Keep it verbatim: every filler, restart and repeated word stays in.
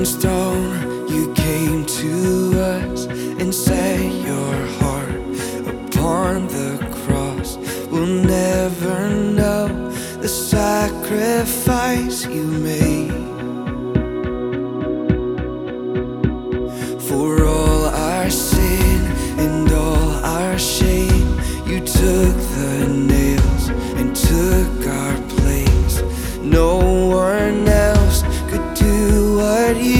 stone, you came to us and set your heart upon the cross. We'll never know the sacrifice you made. For all our sin and all our shame, you took the name